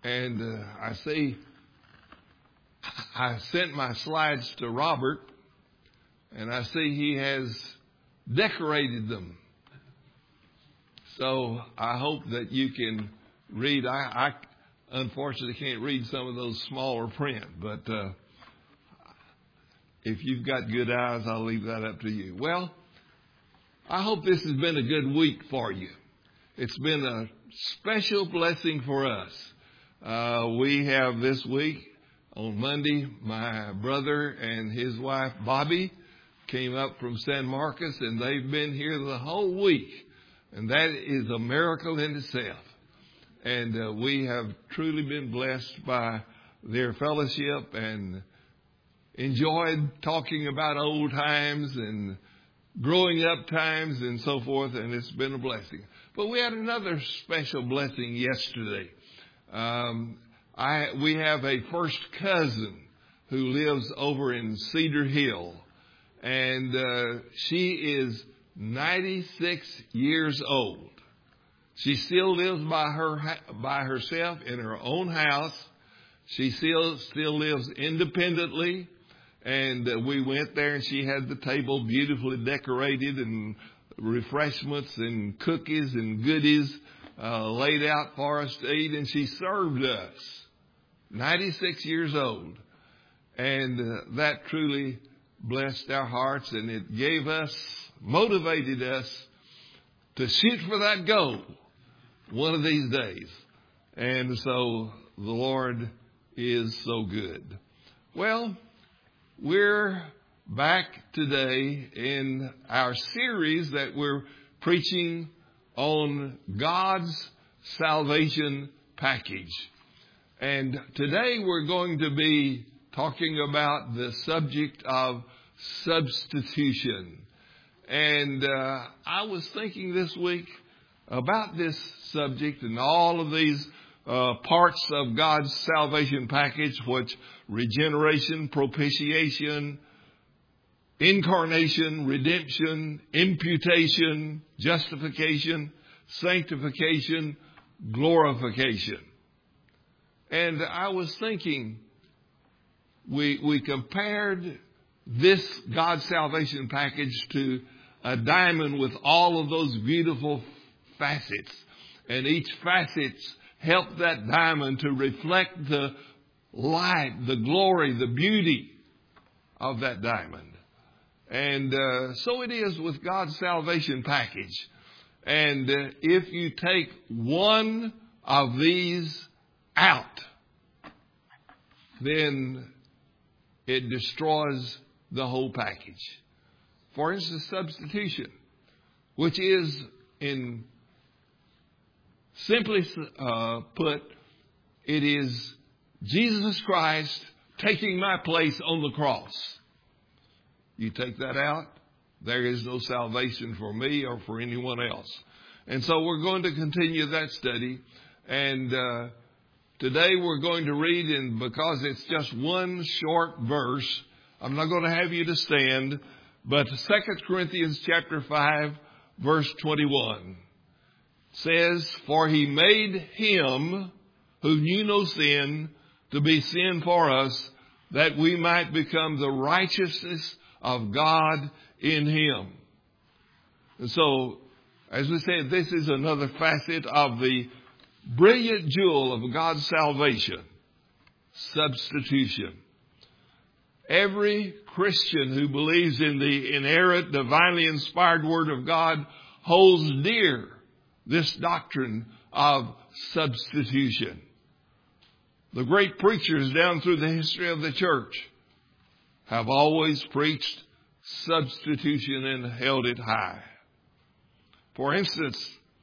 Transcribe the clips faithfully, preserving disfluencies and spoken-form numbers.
And uh, I see I sent my slides to Robert, and I see he has decorated them. So I hope that you can read. I, I unfortunately can't read some of those smaller print, but uh, if you've got good eyes, I'll leave that up to you. Well, I hope this has been a good week for you. It's been a special blessing for us. Uh, we have this week, on Monday, my brother and his wife, Bobby, came up from San Marcos, and they've been here the whole week. And that is a miracle in itself. And uh, we have truly been blessed by their fellowship and enjoyed talking about old times and growing up times and so forth, and it's been a blessing. But we had another special blessing yesterday. Um, I we have a first cousin who lives over in Cedar Hill, and uh, she is ninety-six years old. She still lives by her by herself in her own house. She still still lives independently. And uh, we went there, and she had the table beautifully decorated, and refreshments and cookies and goodies uh, laid out for us to eat. And she served us, ninety-six years old. And uh, that truly blessed our hearts, and it gave us, motivated us to shoot for that goal one of these days. And so the Lord is so good. Well, we're back today in our series that we're preaching on God's salvation package. And today we're going to be talking about the subject of substitution. And uh, I was thinking this week about this subject and all of these Uh, parts of God's salvation package, which regeneration, propitiation, incarnation, redemption, imputation, justification, sanctification, glorification. And I was thinking, we we compared this God's salvation package to a diamond with all of those beautiful facets, and each facet help that diamond to reflect the light, the glory, the beauty of that diamond. And uh, so it is with God's salvation package. And uh, if you take one of these out, then it destroys the whole package. For instance, substitution, which is in Simply uh, put, it is Jesus Christ taking my place on the cross. You take that out, there is no salvation for me or for anyone else. And so we're going to continue that study. And uh, today we're going to read, and because it's just one short verse, I'm not going to have you to stand, but Second Corinthians chapter five, verse twenty-one. Says, for he made him who knew no sin to be sin for us, that we might become the righteousness of God in him. And so, as we said, this is another facet of the brilliant jewel of God's salvation, substitution. Every Christian who believes in the inerrant, divinely inspired Word of God holds dear this doctrine of substitution. The great preachers down through the history of the church have always preached substitution and held it high. For instance,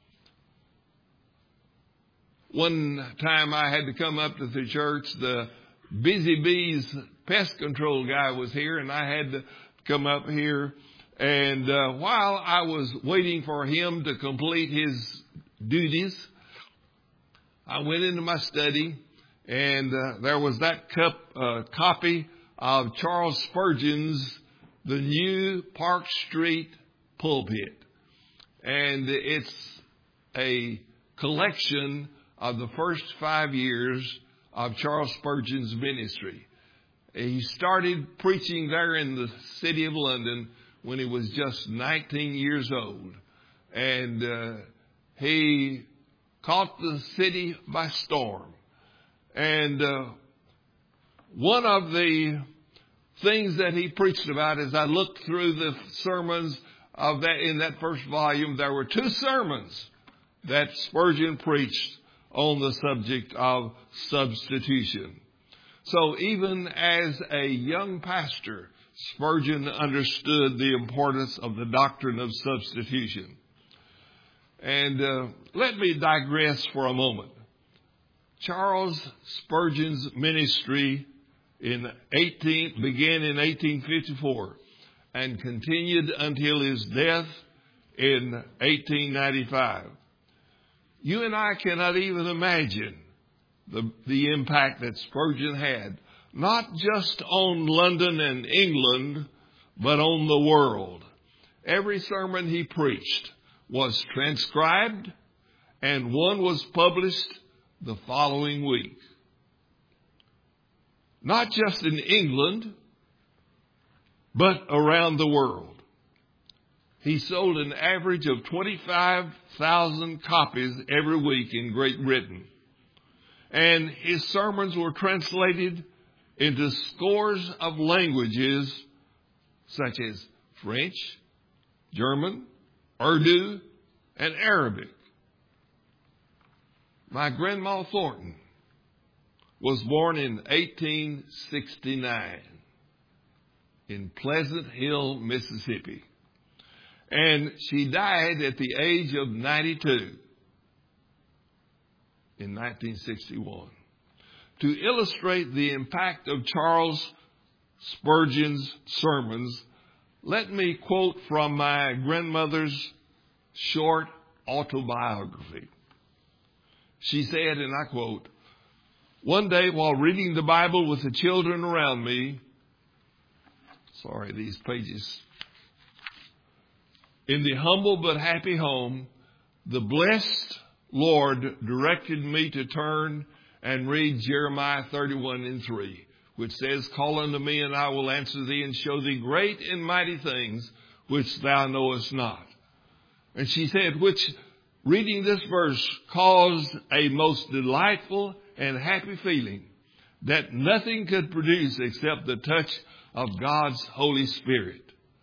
one time I had to come up to the church, the Busy Bees pest control guy was here, and I had to come up here. And uh, while I was waiting for him to complete his duties, I went into my study, and uh, there was that cup, uh, copy of Charles Spurgeon's The New Park Street Pulpit. And it's a collection of the first five years of Charles Spurgeon's ministry. He started preaching there in the city of London when he was just nineteen years old. And uh, he caught the city by storm. And uh, one of the things that he preached about, as I looked through the sermons of that in that first volume, there were two sermons that Spurgeon preached on the subject of substitution. So even as a young pastor, Spurgeon understood the importance of the doctrine of substitution. And uh, let me digress for a moment. Charles Spurgeon's ministry in eighteen began in eighteen fifty-four and continued until his death in eighteen ninety-five. You and I cannot even imagine the, the impact that Spurgeon had, not just on London and England, but on the world. Every sermon he preached was transcribed, and one was published the following week. Not just in England, but around the world. He sold an average of twenty-five thousand copies every week in Great Britain. And his sermons were translated into scores of languages such as French, German, Urdu, and Arabic. My grandma Thornton was born in eighteen sixty-nine in Pleasant Hill, Mississippi. And she died at the age of ninety-two in nineteen sixty-one. To illustrate the impact of Charles Spurgeon's sermons, let me quote from my grandmother's short autobiography. She said, and I quote, "One day while reading the Bible with the children around me," sorry, these pages, "in the humble but happy home, the blessed Lord directed me to turn and read Jeremiah thirty-one and three, which says, 'Call unto me, and I will answer thee, and show thee great and mighty things which thou knowest not.'" And she said, which reading this verse caused a most delightful and happy feeling that nothing could produce except the touch of God's Holy Spirit.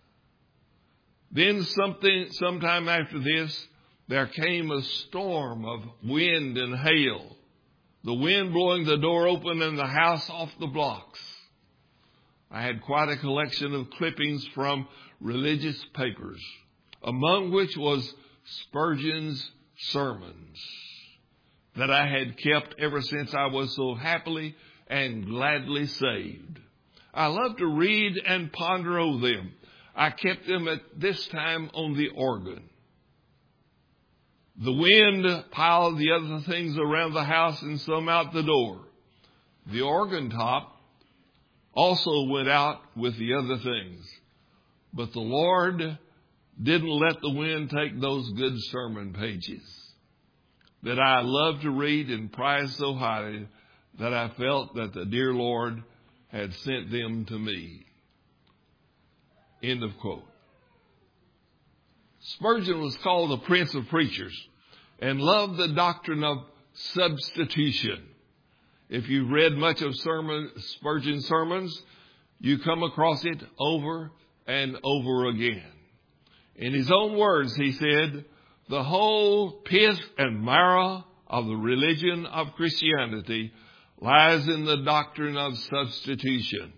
Then something, sometime after this, there came a storm of wind and hail, the wind blowing the door open and the house off the blocks. I had quite a collection of clippings from religious papers, among which was Spurgeon's sermons that I had kept ever since I was so happily and gladly saved. I love to read and ponder over them. I kept them at this time on the organ. The wind piled the other things around the house and some out the door. The organ top also went out with the other things. But the Lord didn't let the wind take those good sermon pages that I love to read and prize so highly that I felt that the dear Lord had sent them to me. End of quote. Spurgeon was called the Prince of Preachers and loved the doctrine of substitution. If you've read much of sermon, Spurgeon's sermons, you come across it over and over again. In his own words, he said, "The whole pith and marrow of the religion of Christianity lies in the doctrine of substitution."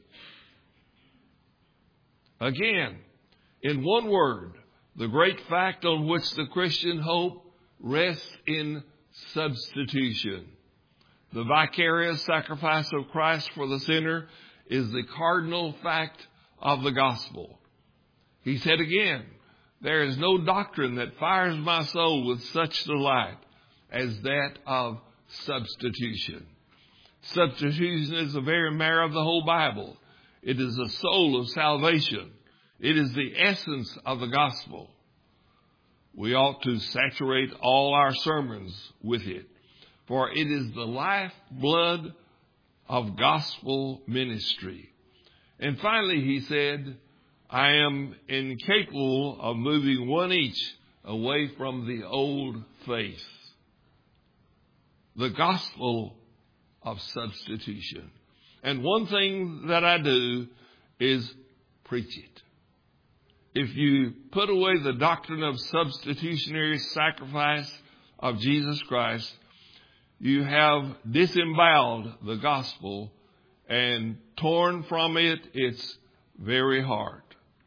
Again, in one word, the great fact on which the Christian hope rests in substitution. The vicarious sacrifice of Christ for the sinner is the cardinal fact of the gospel. He said again, "There is no doctrine that fires my soul with such delight as that of substitution." Substitution is the very marrow of the whole Bible. It is the soul of salvation. It is the essence of the gospel. We ought to saturate all our sermons with it. for it is the lifeblood of gospel ministry. And finally, he said, I am incapable of moving one inch away from the old faith. The gospel of substitution. And one thing that I do is preach it. If you put away the doctrine of substitutionary sacrifice of Jesus Christ, you have disemboweled the gospel and torn from it its very heart.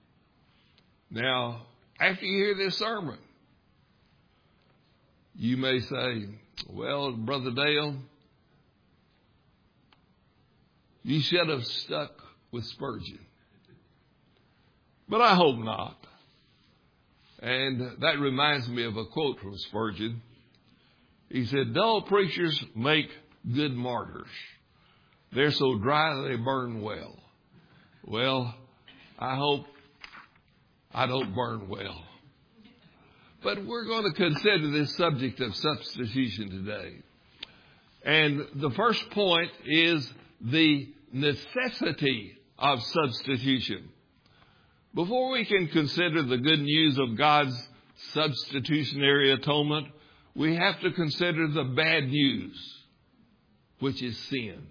Now, after you hear this sermon, you may say, well, Brother Dale, you should have stuck with Spurgeon. But I hope not. And that reminds me of a quote from Spurgeon. He said, dull preachers make good martyrs. They're so dry they burn well. Well, I hope I don't burn well. But we're going to consider this subject of substitution today. And the first point is the necessity of substitution. Before we can consider the good news of God's substitutionary atonement, we have to consider the bad news, which is sin.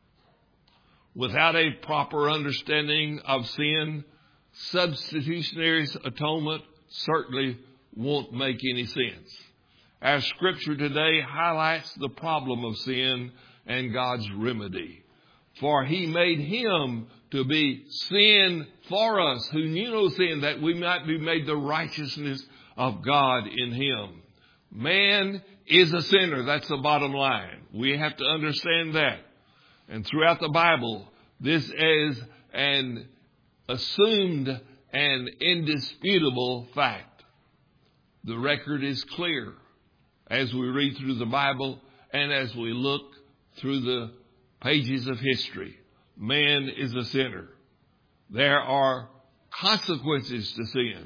Without a proper understanding of sin, substitutionary atonement certainly won't make any sense. Our scripture today highlights the problem of sin and God's remedy. For he made him to be sin for us who knew no sin, that we might be made the righteousness of God in him. Man is a sinner. That's the bottom line. We have to understand that. And throughout the Bible, this is an assumed and indisputable fact. The record is clear as we read through the Bible and as we look through the pages of history. Man is a sinner. There are consequences to sin.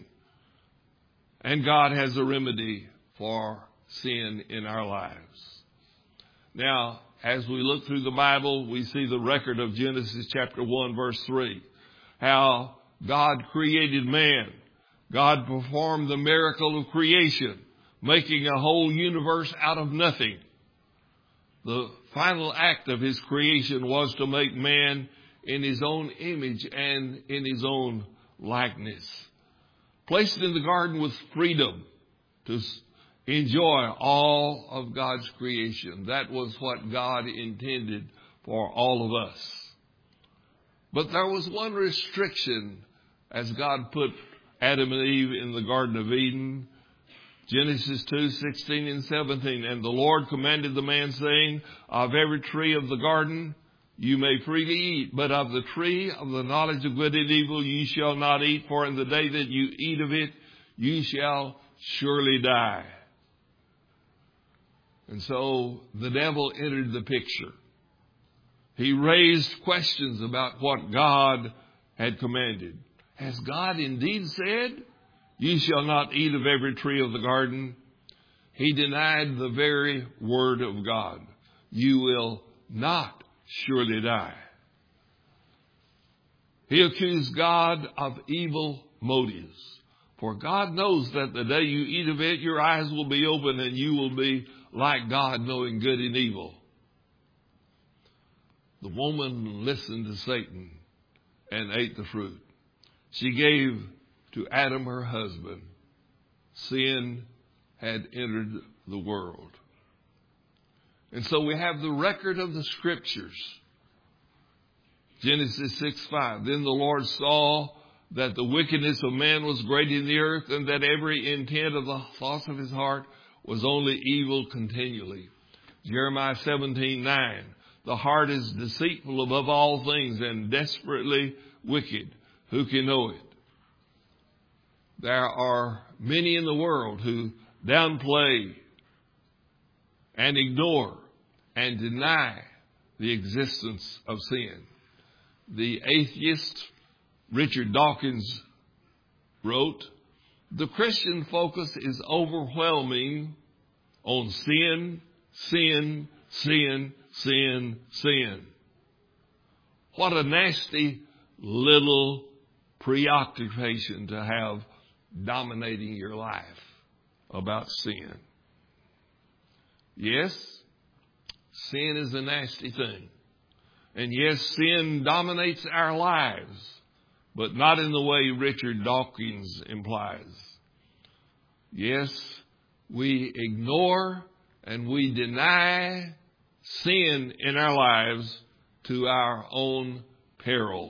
And God has a remedy for sin in our lives. Now, as we look through the Bible, we see the record of Genesis chapter one, verse three. How God created man. God performed the miracle of creation, making a whole universe out of nothing. The final act of his creation was to make man in his own image and in his own likeness. Placed in the garden with freedom to enjoy all of God's creation. That was what God intended for all of us. But there was one restriction as God put Adam and Eve in the Garden of Eden. Genesis two, sixteen and seventeen. And the Lord commanded the man, saying, of every tree of the garden you may freely eat, but of the tree of the knowledge of good and evil you shall not eat, for in the day that you eat of it you shall surely die. And so the devil entered the picture. He raised questions about what God had commanded. Has God indeed said, you shall not eat of every tree of the garden? He denied the very word of God. You will not surely die. He accused God of evil motives. For God knows that the day you eat of it, your eyes will be open and you will be like God, knowing good and evil. The woman listened to Satan and ate the fruit. She gave to Adam, her husband. Sin had entered the world. And so we have the record of the scriptures. Genesis six five. Then the Lord saw that the wickedness of man was great in the earth, and that every intent of the thoughts of his heart was only evil continually. Jeremiah seventeen nine. The heart is deceitful above all things and desperately wicked. Who can know it? There are many in the world who downplay and ignore and deny the existence of sin. The atheist Richard Dawkins wrote, the Christian focus is overwhelming on sin, sin, sin, sin, sin. What a nasty little preoccupation to have dominating your life about sin. Yes, sin is a nasty thing. And yes, sin dominates our lives, but not in the way Richard Dawkins implies. Yes, we ignore and we deny sin in our lives to our own peril.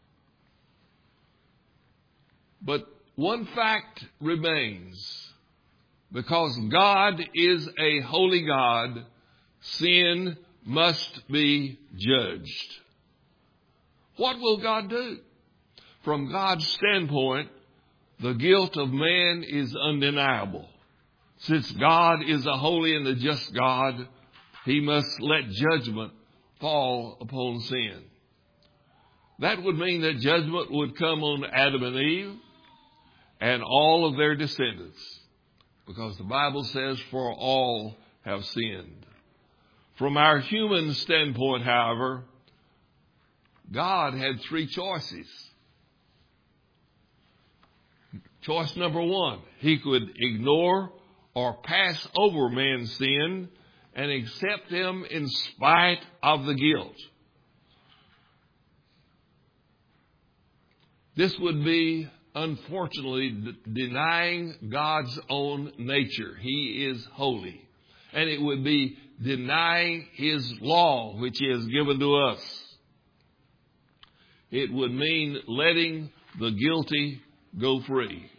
But one fact remains. Because God is a holy God, sin must be judged. What will God do? From God's standpoint, the guilt of man is undeniable. Since God is a holy and a just God, He must let judgment fall upon sin. That would mean that judgment would come on Adam and Eve and all of their descendants. Because the Bible says, for all have sinned. From our human standpoint, however, God had three choices. Choice number one, He could ignore or pass over man's sin and accept them in spite of the guilt. This would be, unfortunately, d- denying God's own nature. He is holy. And it would be denying His law, which He has given to us. It would mean letting the guilty go free.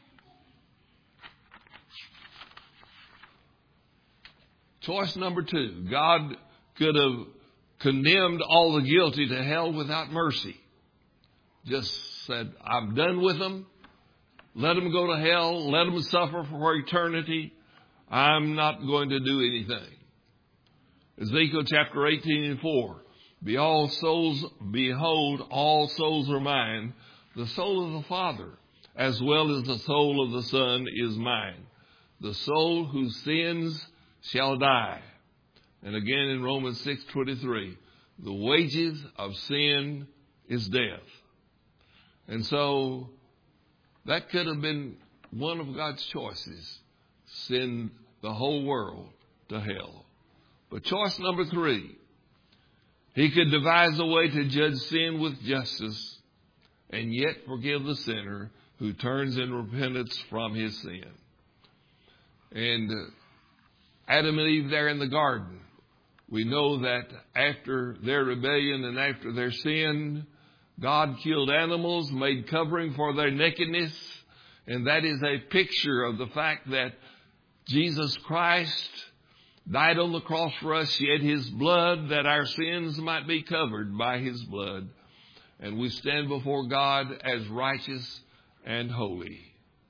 Choice number two, God could have condemned all the guilty to hell without mercy. Just said, I'm done with them. Let them go to hell. Let them suffer for eternity. I'm not going to do anything. Ezekiel chapter eighteen and four. Behold, souls, behold, all souls are mine. The soul of the Father, as well as the soul of the Son, is mine. The soul who sins shall die. And again in Romans six twenty-three, the wages of sin is death. And so that could have been one of God's choices. Send the whole world to hell. But choice number three, He could devise a way to judge sin with justice and yet forgive the sinner who turns in repentance from his sin. And uh, Adam and Eve there in the garden, we know that after their rebellion and after their sin, God killed animals, made covering for their nakedness. And that is a picture of the fact that Jesus Christ died on the cross for us, shed His blood that our sins might be covered by His blood. And we stand before God as righteous and holy.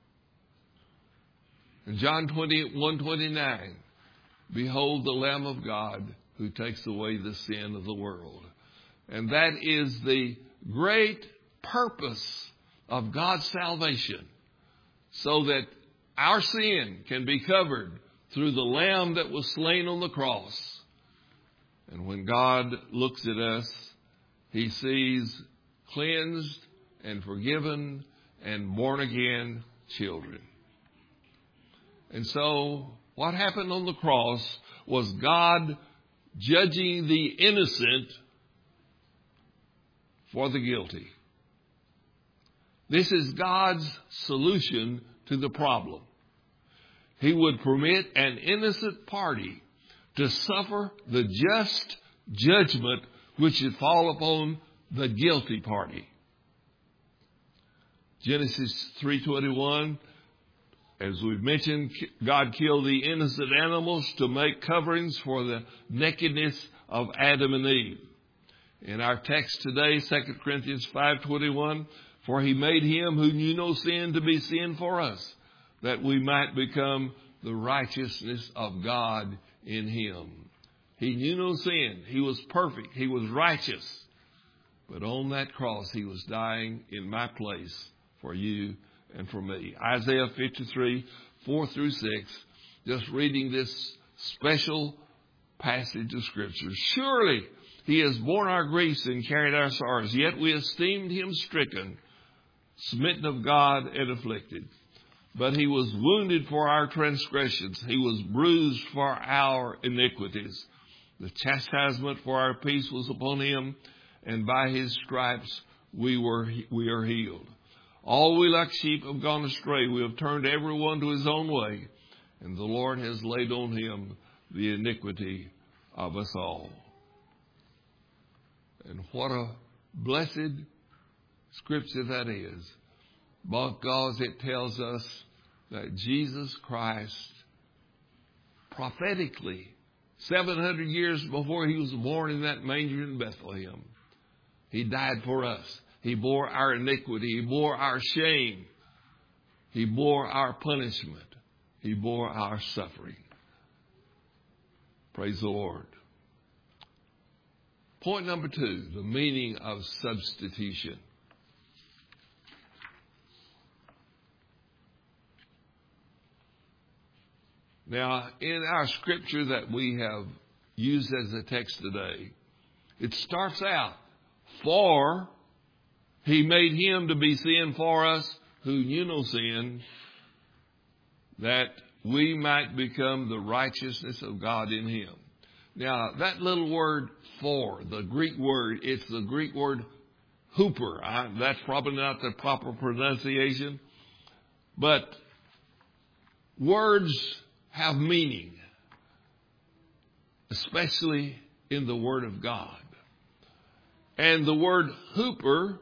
In John twenty-one twenty-nine, behold the Lamb of God who takes away the sin of the world. And that is the great purpose of God's salvation, so that our sin can be covered through the Lamb that was slain on the cross. And when God looks at us, He sees cleansed and forgiven and born again children. And so what happened on the cross was God judging the innocent for the guilty. This is God's solution to the problem. He would permit an innocent party to suffer the just judgment which would fall upon the guilty party. Genesis three twenty-one, as we've mentioned, God killed the innocent animals to make coverings for the nakedness of Adam and Eve. In our text today, Second Corinthians five twenty-one, for He made Him who knew no sin to be sin for us, that we might become the righteousness of God in Him. He knew no sin. He was perfect. He was righteous. But on that cross, He was dying in my place for you and for me. Isaiah fifty-three, four through six, just reading this special passage of Scripture. Surely he has borne our griefs and carried our sorrows, yet we esteemed him stricken, smitten of God, and afflicted. But he was wounded for our transgressions. He was bruised for our iniquities. The chastisement for our peace was upon him, and by his stripes we were we are healed. All we like sheep have gone astray. We have turned every one to his own way, and the Lord has laid on him the iniquity of us all. And what a blessed scripture that is, because it tells us that Jesus Christ, prophetically, seven hundred years before he was born in that manger in Bethlehem, he died for us. He bore our iniquity. He bore our shame. He bore our punishment. He bore our suffering. Praise the Lord. Point number two, the meaning of substitution. Now, in our scripture that we have used as a text today, it starts out, for he made him to be sin for us who knew no sin, that we might become the righteousness of God in him. Now, that little word for, the Greek word, it's the Greek word hooper. I, that's probably not the proper pronunciation, but words have meaning, especially in the Word of God. And the word hooper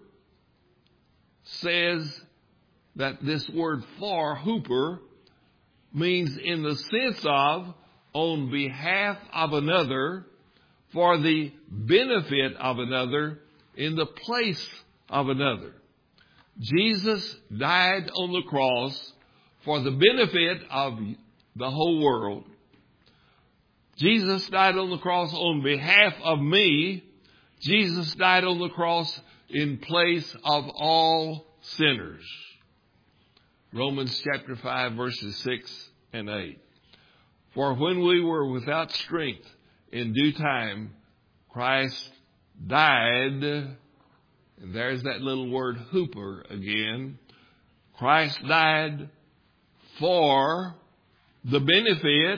says that this word for, hooper, means in the sense of on behalf of another, for the benefit of another, in the place of another. Jesus died on the cross for the benefit of the whole world. Jesus died on the cross on behalf of me. Jesus died on the cross in place of all sinners. Romans chapter five, verses six and eight. For when we were without strength, in due time, Christ died. And there's that little word hooper again. Christ died for the benefit,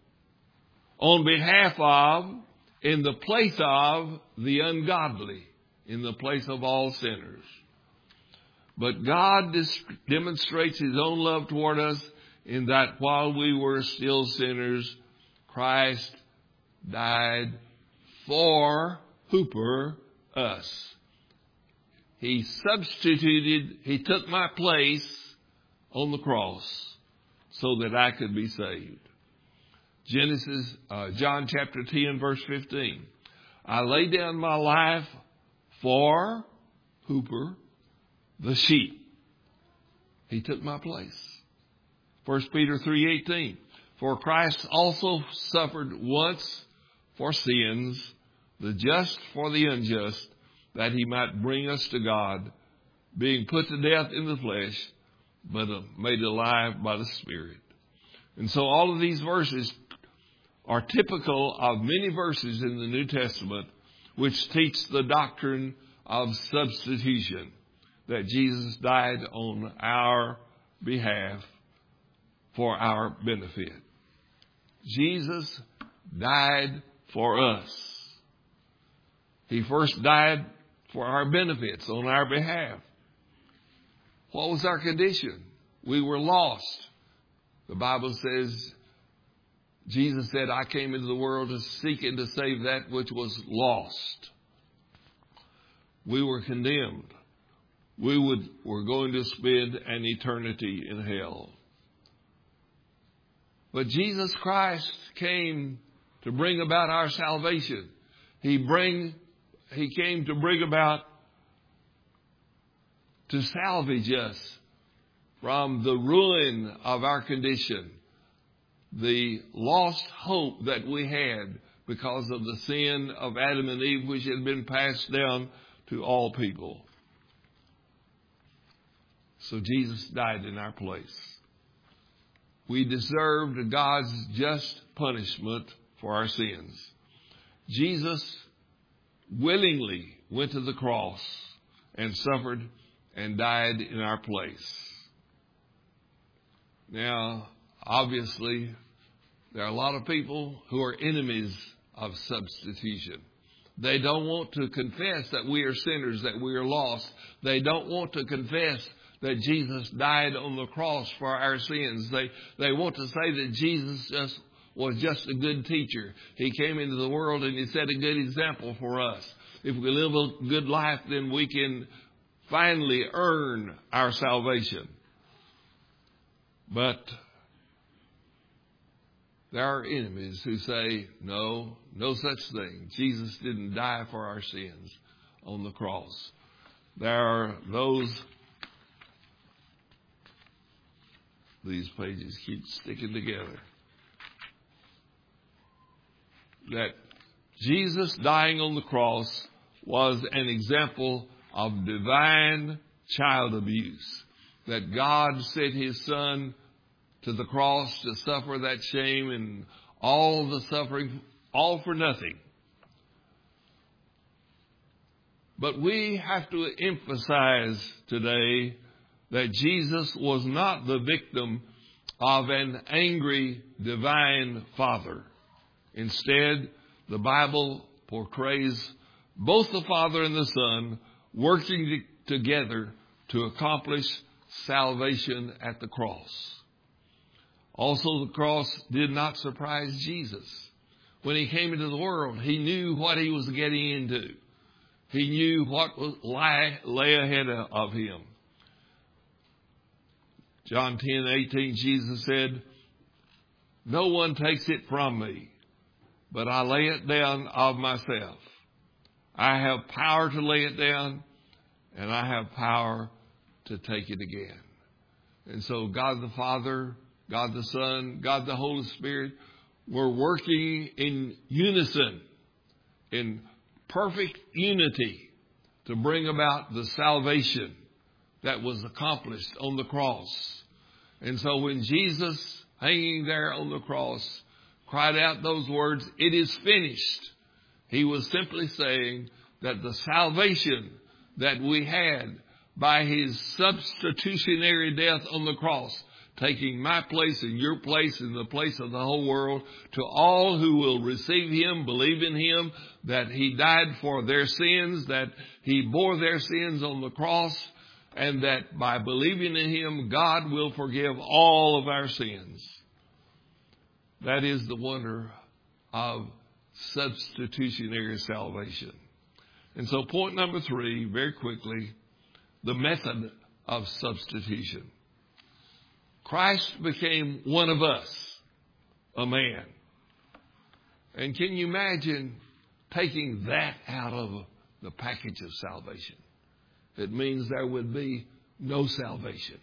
on behalf of, in the place of the ungodly, in the place of all sinners. But God dis- demonstrates his own love toward us in that while we were still sinners, Christ died for, hooper, us. He substituted, he took my place on the cross so that I could be saved. Genesis, uh, John chapter ten, verse fifteen. I lay down my life for, hooper, the sheep. He took my place. First Peter three eighteen. For Christ also suffered once for sins, the just for the unjust, that he might bring us to God, being put to death in the flesh, but made alive by the Spirit. And so all of these verses are typical of many verses in the New Testament which teach the doctrine of substitution, that Jesus died on our behalf for our benefit. Jesus died for us. He first died for our benefits on our behalf. What was our condition? We were lost. The Bible says, Jesus said, I came into the world to seek and to save that which was lost. We were condemned. We would, were going to spend an eternity in hell. But Jesus Christ came to bring about our salvation. He bring, He came to bring about, to salvage us from the ruin of our condition, the lost hope that we had because of the sin of Adam and Eve, which had been passed down to all people. So Jesus died in our place. We deserved God's just punishment for our sins. Jesus willingly went to the cross and suffered and died in our place. Now, obviously, there are a lot of people who are enemies of substitution. They don't want to confess that we are sinners, that we are lost. They don't want to confess that Jesus died on the cross for our sins. They, they want to say that Jesus just was just a good teacher. He came into the world and he set a good example for us. If we live a good life, then we can finally earn our salvation. But there are enemies who say, no, no such thing. Jesus didn't die for our sins on the cross. There are those, these pages keep sticking together, that Jesus dying on the cross was an example of divine child abuse. That God sent his son to the cross to suffer that shame and all the suffering, all for nothing. But we have to emphasize today that Jesus was not the victim of an angry divine Father. Instead, the Bible portrays both the Father and the Son working together to accomplish salvation at the cross. Also, the cross did not surprise Jesus. When he came into the world, he knew what he was getting into. He knew what was lay, lay ahead of him. John ten eighteen, Jesus said, "No one takes it from me, but I lay it down of myself. I have power to lay it down, and I have power to take it again." And so God the Father, God the Son, God the Holy Spirit were working in unison, in perfect unity, to bring about the salvation that was accomplished on the cross. And so when Jesus, hanging there on the cross, cried out those words, "It is finished," he was simply saying that the salvation that we had by his substitutionary death on the cross, taking my place and your place and the place of the whole world, to all who will receive him, believe in him, that he died for their sins, that he bore their sins on the cross, and that by believing in him, God will forgive all of our sins. That is the wonder of substitutionary salvation. And so point number three, very quickly, the method of substitution. Christ became one of us, a man. And can you imagine taking that out of the package of salvation? It means there would be no salvation.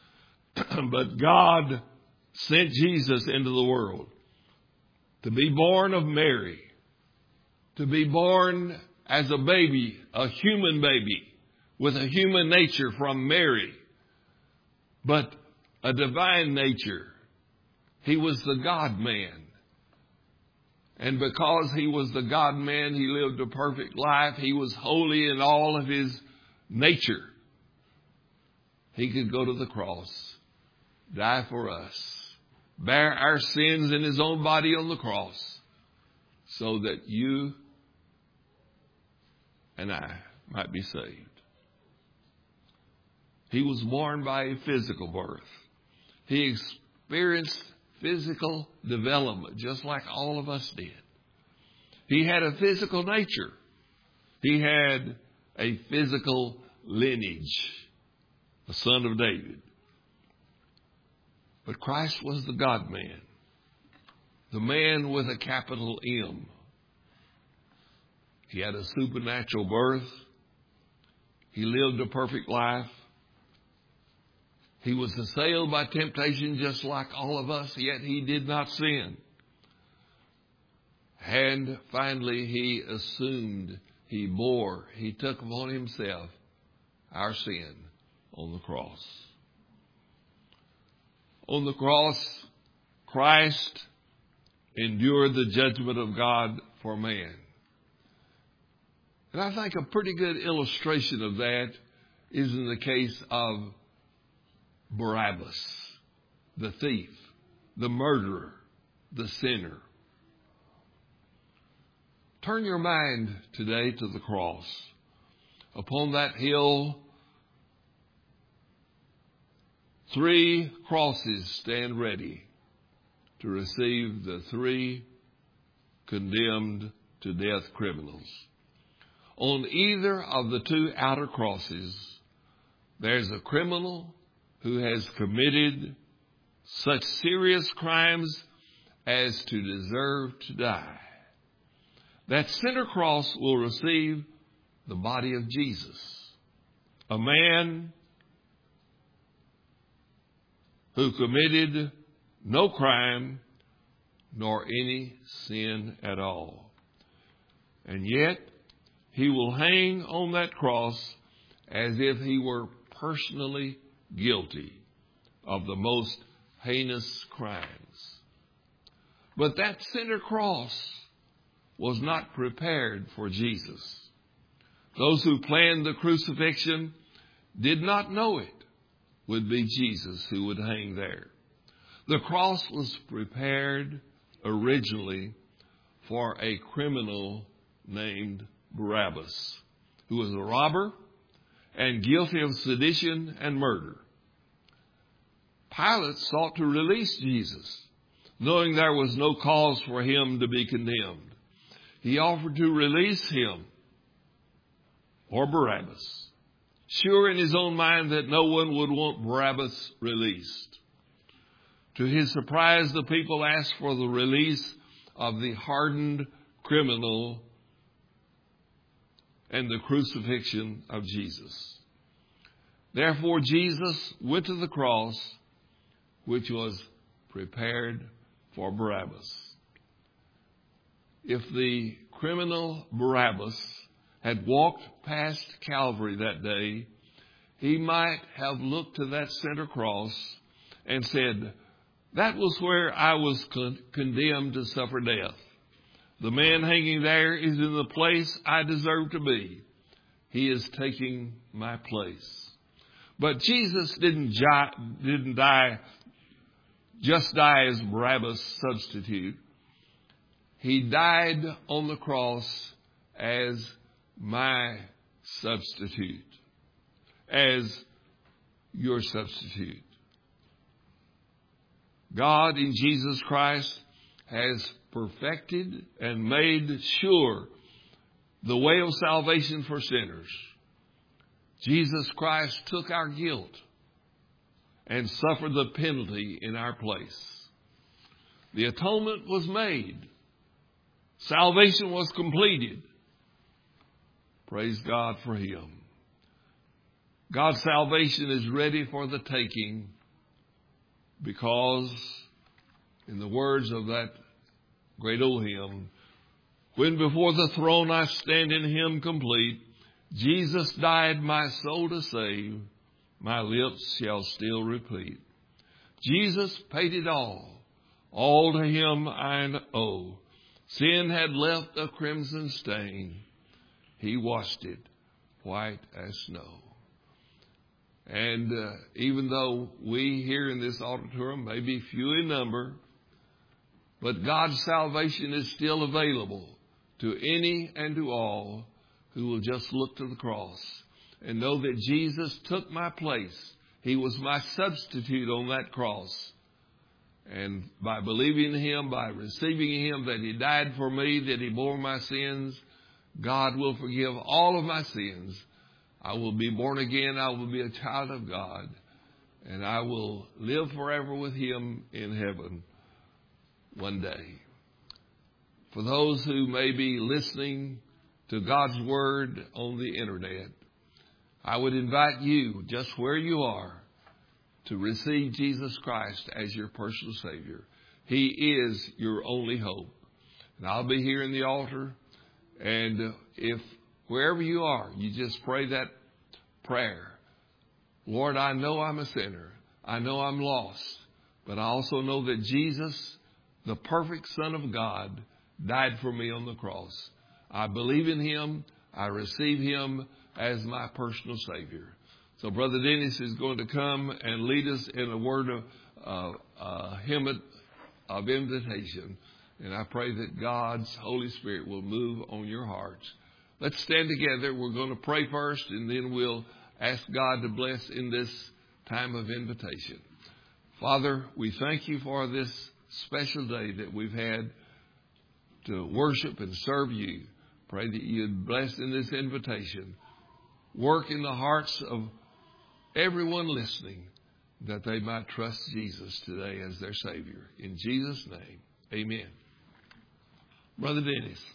But God sent Jesus into the world to be born of Mary, to be born as a baby, a human baby, with a human nature from Mary, but a divine nature. He was the God-man. And because he was the God-man, he lived a perfect life. He was holy in all of his nature. He could go to the cross, die for us, bear our sins in his own body on the cross, so that you and I might be saved. He was born by a physical birth. He experienced physical development just like all of us did. He had a physical nature. He had a physical lineage, the son of David. But Christ was the God-man, the man with a capital M. He had a supernatural birth. He lived a perfect life. He was assailed by temptation just like all of us, yet he did not sin. And finally, he assumed, he bore, he took upon himself our sin on the cross. On the cross, Christ endure the judgment of God for man. And I think a pretty good illustration of that is in the case of Barabbas, the thief, the murderer, the sinner. Turn your mind today to the cross. Upon that hill, three crosses stand ready to receive the three condemned to death criminals. On either of the two outer crosses, there's a criminal who has committed such serious crimes as to deserve to die. That center cross will receive the body of Jesus, a man who committed no crime nor any sin at all. And yet, he will hang on that cross as if he were personally guilty of the most heinous crimes. But that center cross was not prepared for Jesus. Those who planned the crucifixion did not know it would be Jesus who would hang there. The cross was prepared originally for a criminal named Barabbas, who was a robber and guilty of sedition and murder. Pilate sought to release Jesus, knowing there was no cause for him to be condemned. He offered to release him or Barabbas, sure in his own mind that no one would want Barabbas released. To his surprise, the people asked for the release of the hardened criminal and the crucifixion of Jesus. Therefore, Jesus went to the cross, which was prepared for Barabbas. If the criminal Barabbas had walked past Calvary that day, he might have looked to that center cross and said, "That was where I was con- condemned to suffer death. The man hanging there is in the place I deserve to be. He is taking my place." But Jesus didn't, ji- didn't die, just die as Barabbas' substitute. He died on the cross as my substitute, as your substitute. God in Jesus Christ has perfected and made sure the way of salvation for sinners. Jesus Christ took our guilt and suffered the penalty in our place. The atonement was made. Salvation was completed. Praise God for him. God's salvation is ready for the taking because, in the words of that great old hymn, when before the throne I stand in him complete, Jesus died my soul to save, my lips shall still repeat. Jesus paid it all, all to him I owe. Sin had left a crimson stain, he washed it white as snow. And uh, even though we here in this auditorium may be few in number, but God's salvation is still available to any and to all who will just look to the cross and know that Jesus took my place. He was my substitute on that cross. And by believing in him, by receiving him, that he died for me, that he bore my sins, God will forgive all of my sins. I will be born again. I will be a child of God. And I will live forever with him in heaven one day. For those who may be listening to God's word on the internet, I would invite you, just where you are, to receive Jesus Christ as your personal Savior. He is your only hope. And I'll be here in the altar. And if wherever you are, you just pray that prayer. Lord, I know I'm a sinner. I know I'm lost. But I also know that Jesus the perfect Son of God, died for me on the cross. I believe in him. I receive him as my personal Savior. So Brother Dennis is going to come and lead us in a word of uh, uh, hymn of invitation. And I pray that God's Holy Spirit will move on your hearts. Let's stand together. We're going to pray first, and then we'll ask God to bless in this time of invitation. Father, we thank you for this special day that we've had to worship and serve you. Pray that you'd bless in this invitation. Work in the hearts of everyone listening, that they might trust Jesus today as their Savior. In Jesus' name, amen. Brother Dennis.